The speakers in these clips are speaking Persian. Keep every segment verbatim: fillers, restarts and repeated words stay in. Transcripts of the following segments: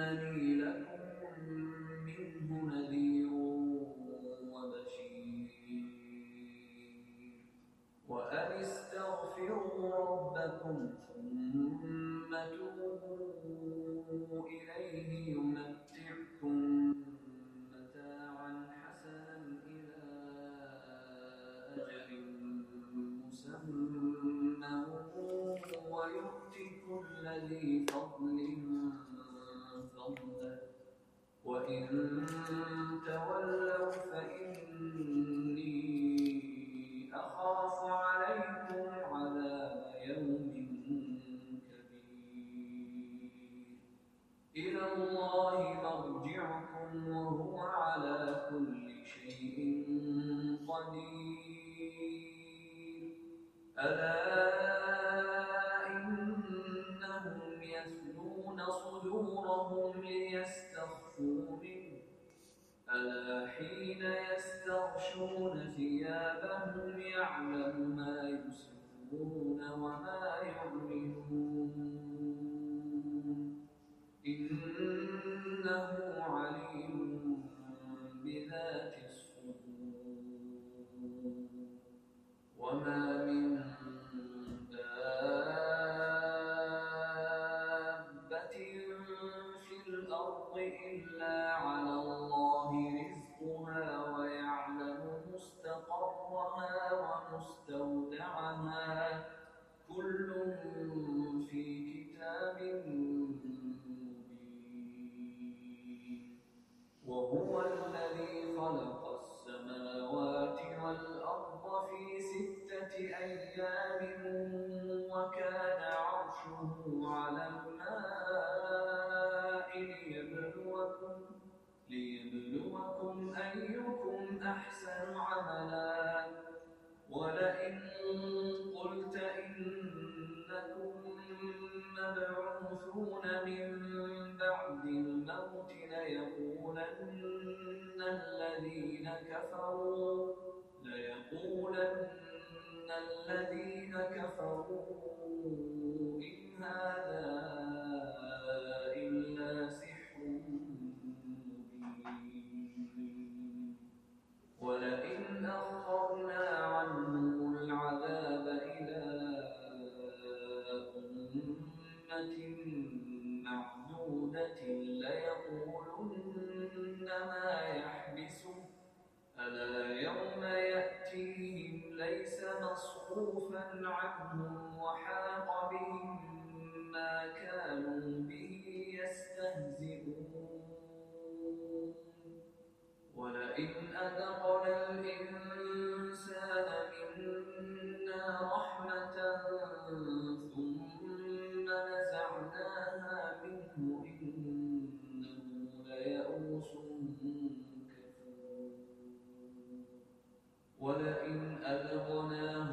إنني لكم منه نذير وبشير وأن استغفروا ربكم ثم توبوا إليه يمتعكم متاعا حسنا إلى أجل مسمى ويؤتي كل ذي فضل فضله وإن تولوا فإني أخاف عليكم عذاب يوم كبير إلى الله مرجعكم وهو على كل شيء قدير ألا إنهم يثنون صدورهم ليستخفوا منه ألا حين يستغشون ثيابهم يعلم ما يسرون وما يعلنون إنه عليم بذات الصدور وما من دابة في الأرض إلا على الله رزقها ويعلم مستقرها ومستودعها كل في كتاب مبين وهو الذي خلق السماوات والأرض في ستة أيام وكان عرشه على الماء ليبلوكم ليبلوكم أيكم أحسن عملا ولئن قلت إنكم مبعوثون من بعد الموت ليقولن الذين كفروا ليقولن الذين كفروا إن هذا إلا سحر مبين ولئن أخرنا عنهم العذاب إلى أمة معدودة ليقولن ما يحبسه ألا يوم يأتيهم ليس مصروفا عنهم وحاق بهم ما كانوا به يستهزئون ولئن أذقنا الإنسان منا رحمة ثم نزعناها منه إنه ليئوس كفور ولئن أذقناه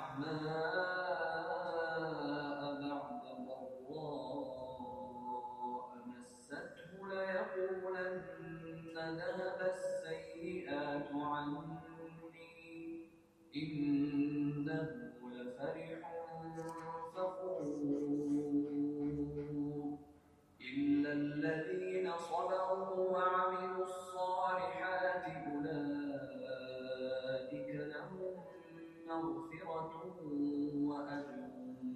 نعماء بعد ضراء مسته ليقولن ذهب السيئات عني إنه لفرح فخور إلا الذين صبروا وعملوا الصالحات أولئك لهم مغفرة وأجر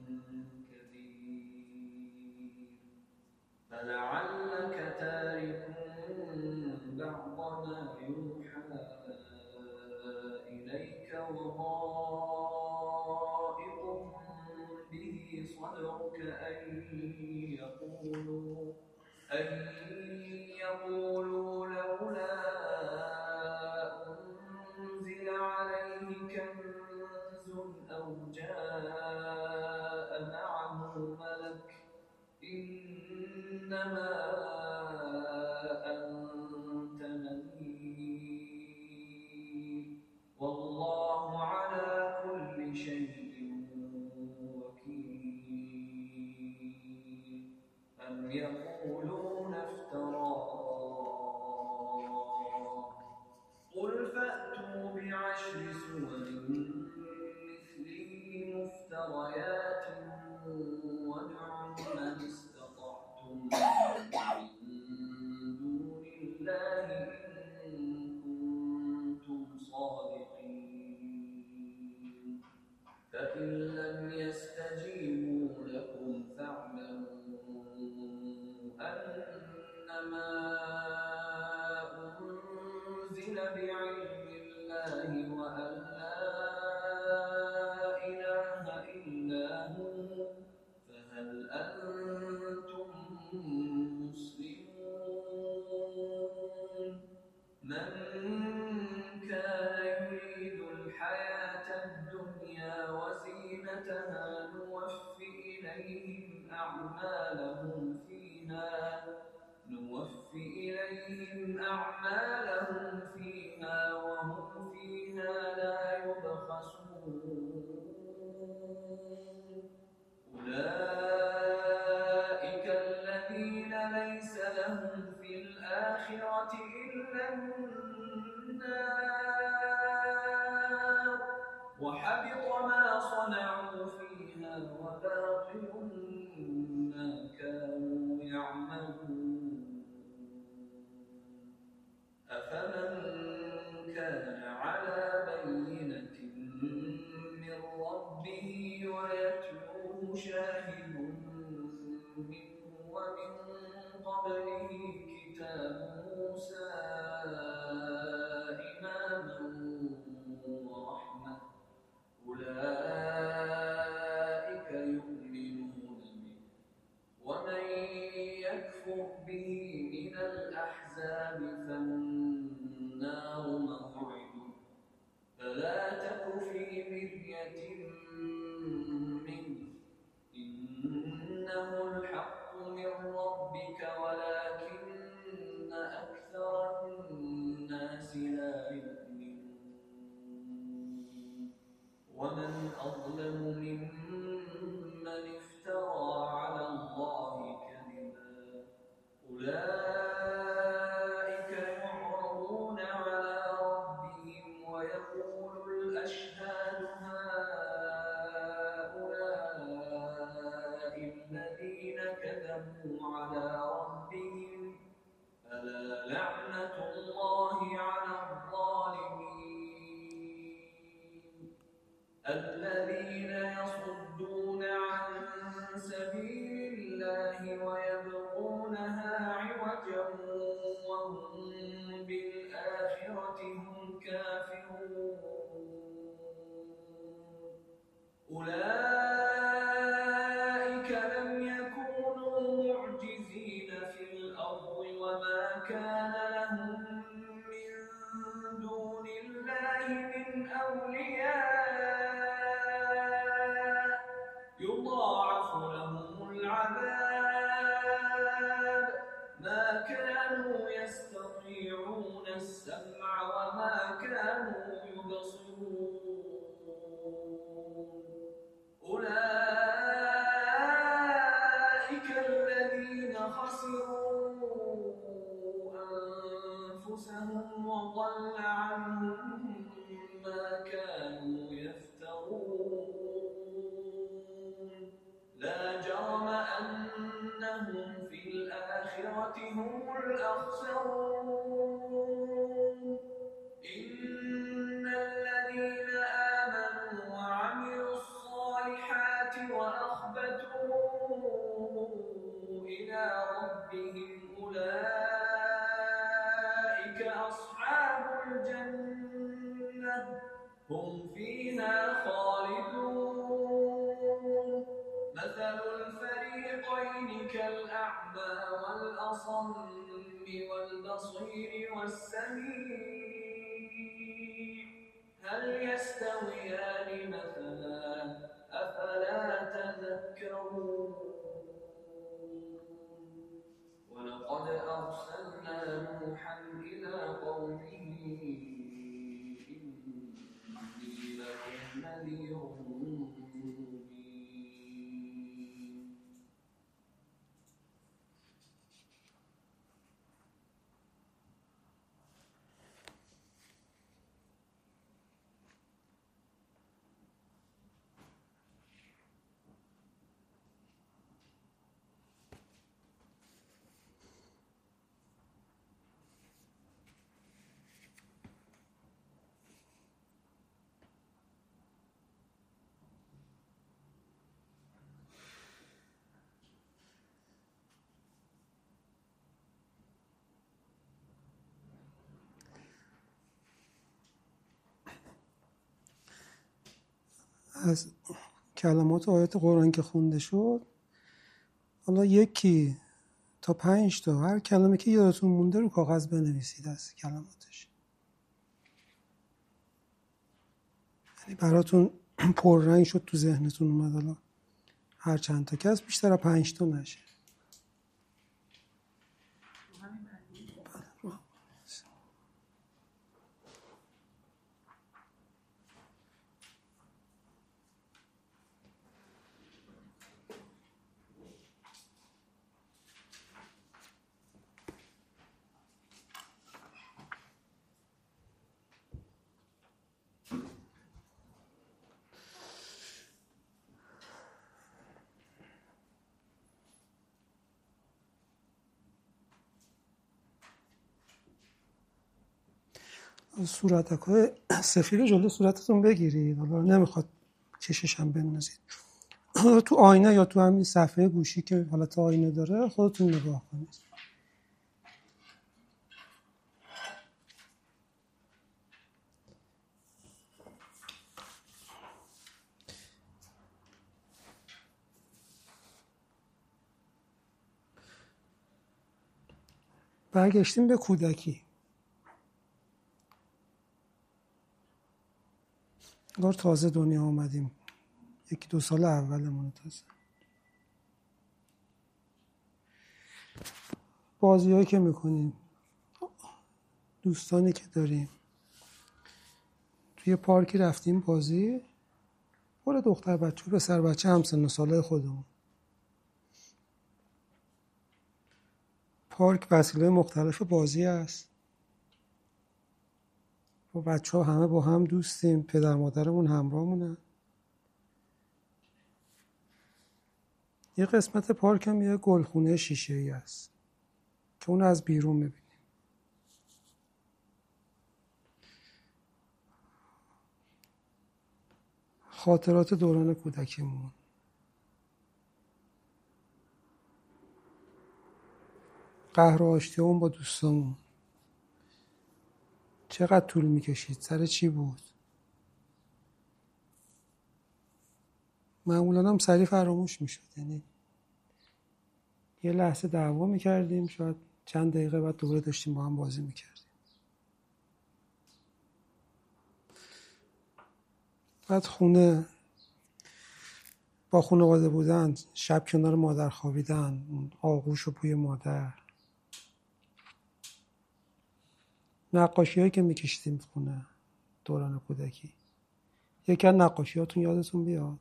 كبير فلعلك تارك بعض ما يوحى إليك وضائق به صدرك أن يقولوا أن يقولوا لولا أنزل عليه كنز أو جاء معه ملك إنما أنت نذير والله على كل شيء وكيل أم يقولون افتراه قل فأتوا بعشر سور مثله مفتريات وادعوا من استطعتم من إليهم أعمالهم فيها نوفي إليهم أعمالهم فيها وهم فيها لا يبخسون أولئك الذين ليس لهم في الآخرة إلا النار وحبط ما صنعوا فيها وباطل ما كانوا يعملون أفمن كان على بينة من ربه ويتلوه شاهد منه ومن قبله كتاب موسى إماما ورحمة أولئك يؤمنون به ومن يكفر به من الأحزاب فالنار موعده فلا تك في مرية منه إنه الحق من ربك ولكن أكثر الناس لا يؤمنون ومن أظلم ممن افترى على الله كذبا أولئك يعرضون على ربهم ويقول الأشهاد هؤلاء الذين كذبوا على ربهم ألا لعنة الله على الظالمين الذين يصدون عن سبيل الله ويبغونها عوجا وهم بالآخرة هم كافرون أولئك لم يكونوا معجزين في الأرض وما كان لهم من دون الله من أولياء يضاعف لهم العذاب ما كانوا يستطيعون السمع وما كانوا يبصرون أولئك الذين خسروا أنفسهم وضل عنهم ما كانوا يفترون لا جرم أنهم في الآخرة هم الأخسرون إن الذين آمنوا وعملوا الصالحات وأخبتوا إلى ربهم أولئك أصحاب الجنة هم فيها خالدون مثل الفريقين كالأعمى والأصم والبصير والسميع هل يستويان مثلا أفلا تذكرون ولقد أرسلنا نوحا إلى قومه إني لكم نذير مبين از کلمات آیات قرآن که خونده شد، حالا یکی تا پنج تا هر کلمه که یادتون مونده رو کاغذ بنویسید از کلماتش، یعنی براتون پررنگ شد، تو ذهنتون اومد. حالا هر چند تا کس بیشتر از پنج تا نشه. صورتک‌های سفید جلوی صورتتون بگیرید. حالا نمیخواد کشش هم بندازید. تو آینه یا تو همین صفحه گوشی که حالت آینه داره خودتون نگاه کنید. برگشتیم به کودکی. انگار تازه دنیا آمدیم. یکی دو سال اولمون تازه. بازی هایی که میکنیم، دوستانی که داریم، توی پارکی رفتیم بازی، پر دختر بچه و پسر بچه همسن و ساله خودمون. پارک وسیله مختلف بازی است. با بچه ها همه با هم دوستیم، پدر مادرمون همراهمونن. یه قسمت پارک هم یه گلخونه شیشه‌ای است که اون از بیرون میبینیم. خاطرات دوران کودکیمون، قهر و آشتیامون با دوستامون چقدر طول میکشید، سر چی بود؟ معمولا هم سریع فراموش میشد. یعنی یه لحظه دعوا میکردیم، شاید چند دقیقه بعد دوباره داشتیم با هم بازی میکردیم. بعد خونه، با خانواده بودن، شب کنار مادر خوابیدن، آغوش و بوی مادر، نقاشی هایی که میکشیدیم خونه دوران کودکی. یکی از نقاشی هاتون یادتون بیاد؟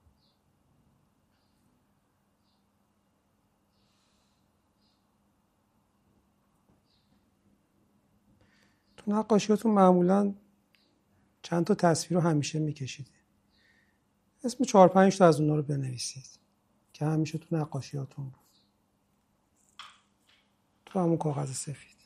تو نقاشی هاتون معمولا چند تا تصویر رو همیشه میکشیدیم. اسم چهار پنج تا از اونا رو بنویسید که همیشه تو نقاشی هاتون بود، تو همون کاغذ سفید.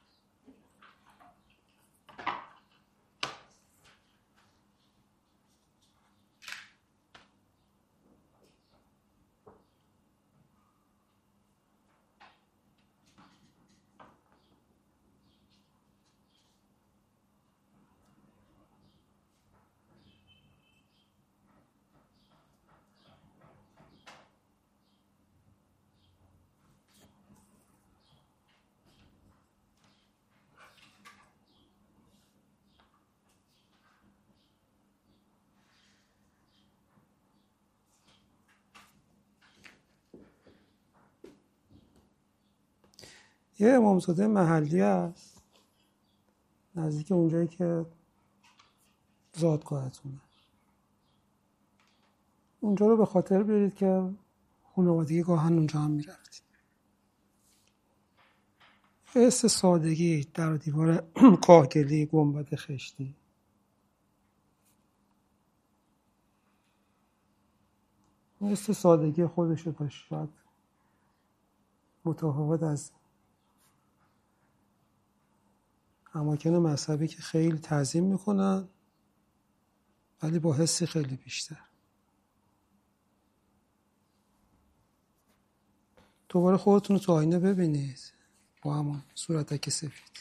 یه امامزاده محلی هست نزدیک اونجایی که زادگاهتونه. اونجا رو به خاطر بیارید که خانوادگی گاهن اونجا هم میرفتیم. حس سادگی، در و دیوار کاهگلی، گنبد خشتی، حس سادگی خودشو داشت. شاید متفاوت از اماکن مذهبی که خیلی تعظیم میکنن ولی با حسی خیلی بیشتر. دوباره خودتون رو تو آینه ببینید با همون صورتک سفید.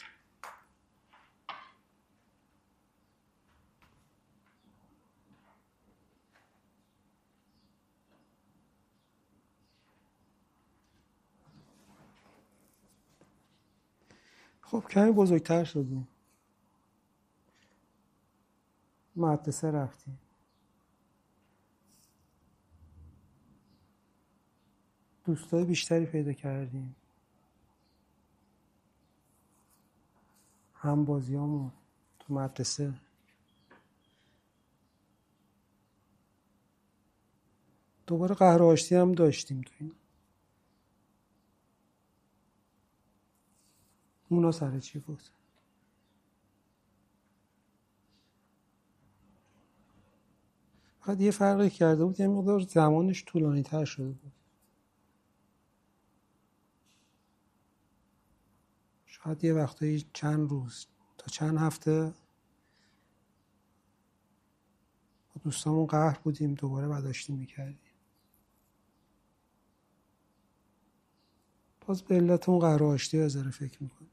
خب کمی بزرگتر شدیم، مدرسه رفتیم، دوستای بیشتری پیدا کردیم، هم بازیامون تو مدرسه، دوباره قهر و آشتی هم داشتیم تو این. اونا سر چی بود؟ فقط یه فرقی کرده بود، یه مقدار زمانش طولانی تر شده بود. شاید یه وقتایی چند روز تا چند هفته با دوستامون قهر بودیم، دوباره بعد آشتی میکردیم. باز به علت اون قهر و آشتی از ذره فکر میکنیم.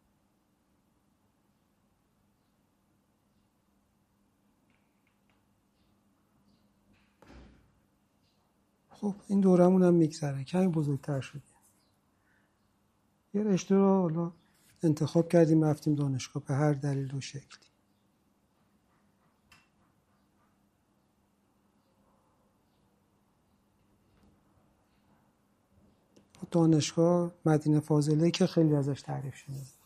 خب این دورمون هم میگذره، کمی بزرگتر شدیم، یه رشته رو حالا انتخاب کردیم، رفتیم دانشگاه به هر دلیل و شکلی. دانشگاه مدینه فاضله که خیلی ازش تعریف شده بود.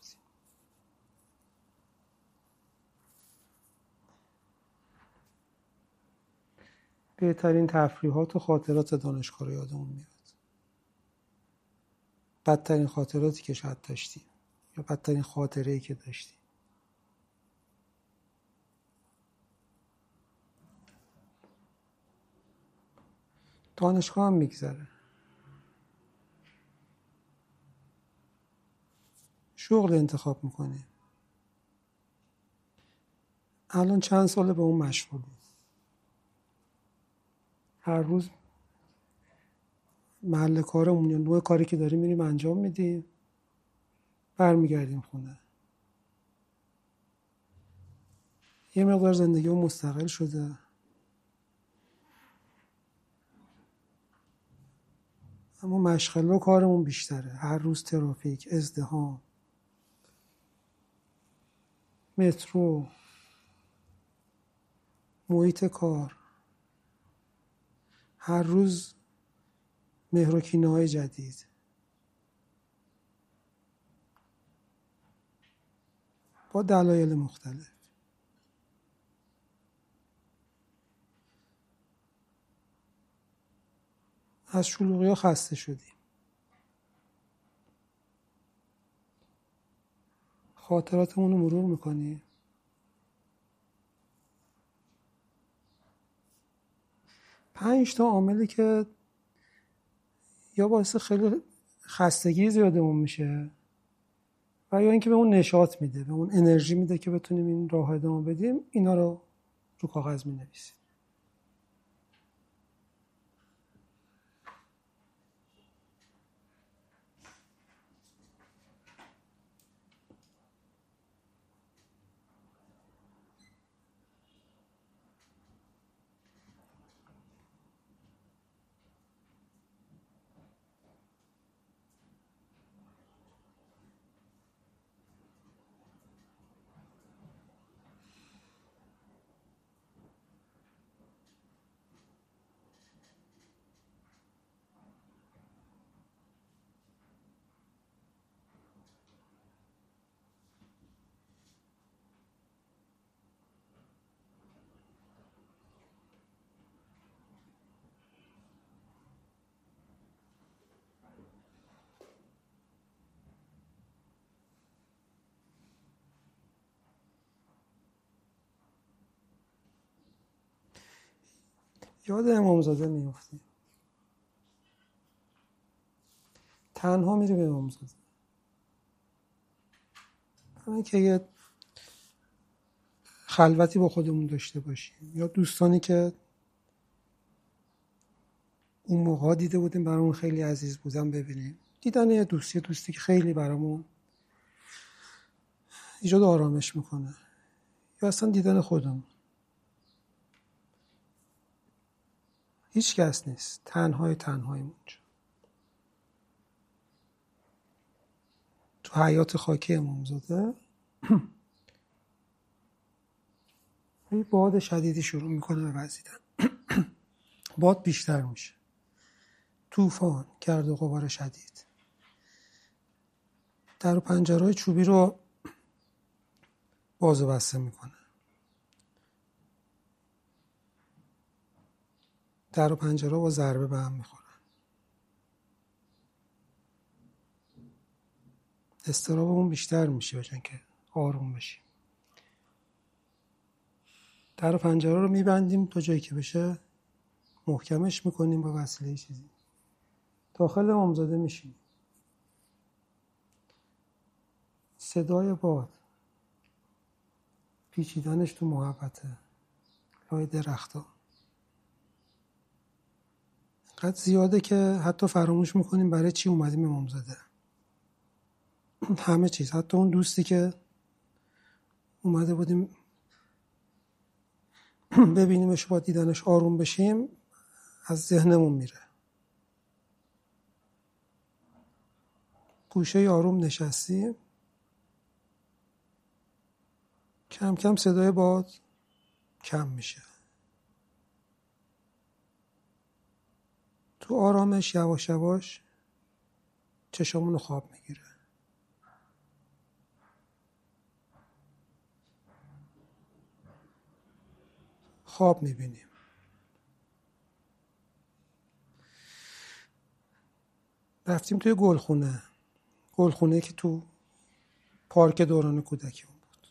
بهترین تفریحات و خاطرات دانشگاه رو یادمون میاد. بدترین خاطراتی که شاید داشتیم یا بدترین خاطره‌ای که داشتیم. دانشگاه هم میگذره. شغل انتخاب میکنیم. الان چند ساله به اون مشغولیم. هر روز محل کارمون یا نوع کاری که داریم میریم انجام میدیم، برمیگردیم خونه. یه مقدار زندگیمون مستقل شده، اما مشغله و کارمون بیشتره. هر روز ترافیک، ازدحام، مترو، محیط کار، هر روز مهر و کینه‌های جدید. با دلایل مختلف. از شلوغی‌ها خسته شدیم. خاطراتمون رو مرور میکنیم. پنج تا عاملی که یا باعث خیلی خستگی زیادمون میشه و یا اینکه بهمون نشاط میده، بهمون انرژی میده که بتونیم این راه ادامه بدیم، اینا رو رو کاغذ مینویسیم. یاد امامزاده میفتیم. تنها میره به امامزاده. همین که یه خلوتی با خودمون داشته باشیم، یا دوستانی که اون موقع دیده بودیم برامون خیلی عزیز بودن ببینیم. دیدن یه دوستی دوستی که خیلی برامون ایجاد آرامش میکنه، یا اصلا دیدن خودمون. هیچ کس نیست، تنهای تنهاییم اونجا تو حیات خاکی امامزاده. یه باد شدیدی شروع میکنه به وزیدن. باد بیشتر میشه. طوفان، گرد و غبار شدید. در و پنجرهای چوبی رو باز و بسته میکنه. در و پنجره با ضربه به هم میخورن. اضطرابمون بیشتر میشه به جای اینکه آروم بشیم. در و پنجره رو میبندیم تا جایی که بشه محکمش میکنیم با وسیله چیزی. داخل امامزاده میشیم. صدای باد، پیچیدنش تو محبته، لای درختا اینقدر زیاده که حتی فراموش میکنیم برای چی اومدیم امامزاده. همه چیز، حتی اون دوستی که اومده بودیم ببینیمش با دیدنش آروم بشیم از ذهنمون میره. گوشه آروم نشستیم، کم کم صدای باد کم میشه. تو آرامش یواش یواش چشمون رو خواب میگیره. خواب میبینیم. رفتیم توی گلخونه. گلخونه که تو پارک دوران کودکیمون بود.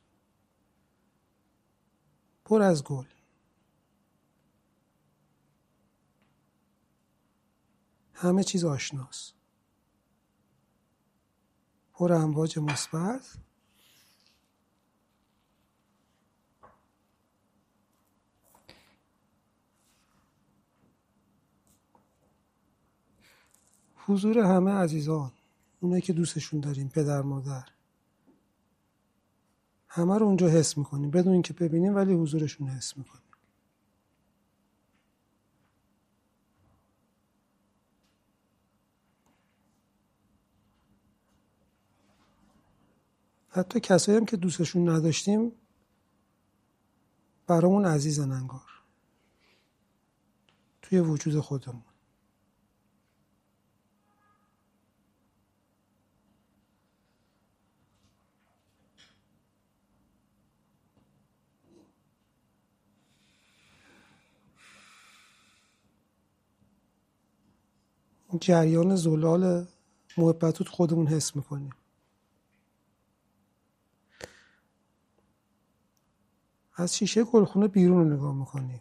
پر از گل. همه چیز آشناست. پر امواج مثبت. حضور همه عزیزان، اونایی که دوستشون داریم، پدر مادر، همه رو اونجا حس میکنیم بدون اینکه ببینیم، ولی حضورشون حس میکنیم. حتی کسایی هم که دوستشون نداشتیم برامون عزیزن انگار توی وجود خودمون. جریان زلال محبت رو خودمون حس میکنیم. از شیشه گلخونه بیرون رو نگاه میکنیم.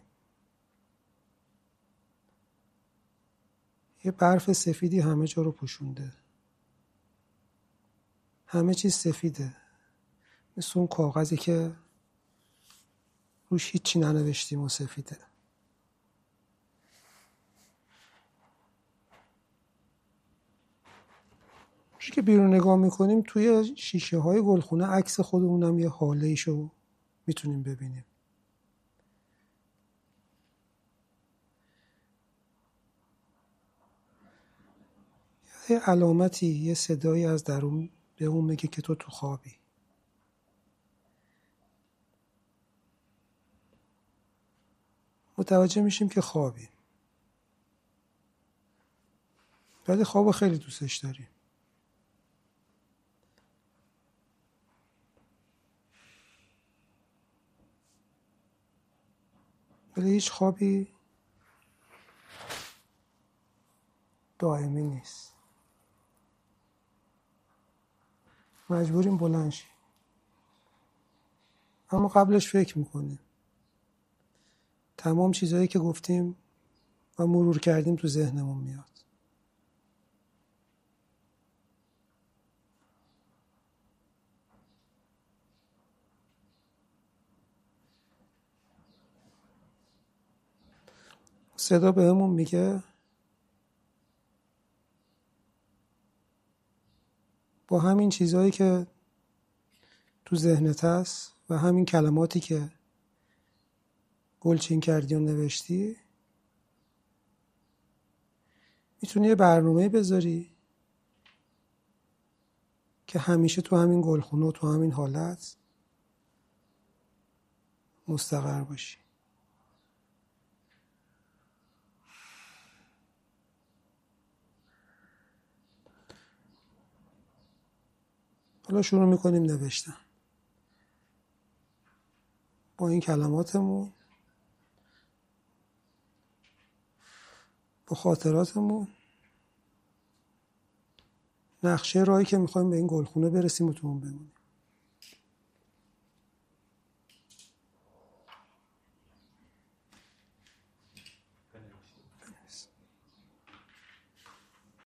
یه برف سفیدی همه جا رو پوشونده. همه چیز سفیده. مثل اون کاغذی که روش هیچی ننوشتیم و سفیده. روشی که بیرون نگاه میکنیم توی شیشه های گلخونه عکس خودمونم یه حاله ایشو میتونیم ببینیم. یه علامتی، یه صدایی از درون به اون میگه که تو تو خوابی. متوجه میشیم که خوابیم، ولی خوابو خیلی دوستش داریم. ولی هیچ خوابی دائمی نیست. مجبوریم بلند شیم، اما قبلش فکر میکنیم. تمام چیزهایی که گفتیم و مرور کردیم تو ذهنمون میاد. صدا بهمون میگه با همین چیزهایی که تو ذهنت هست و همین کلماتی که گلچین کردی و نوشتی، میتونی یه برنامه بذاری که همیشه تو همین گلخونه و تو همین حالت مستقر باشی. حالا شروع میکنیم نوشتن با این کلماتمون، با خاطراتمون، نقشه راهی که میخوایم به این گلخونه برسیم و تو اون بمونیم.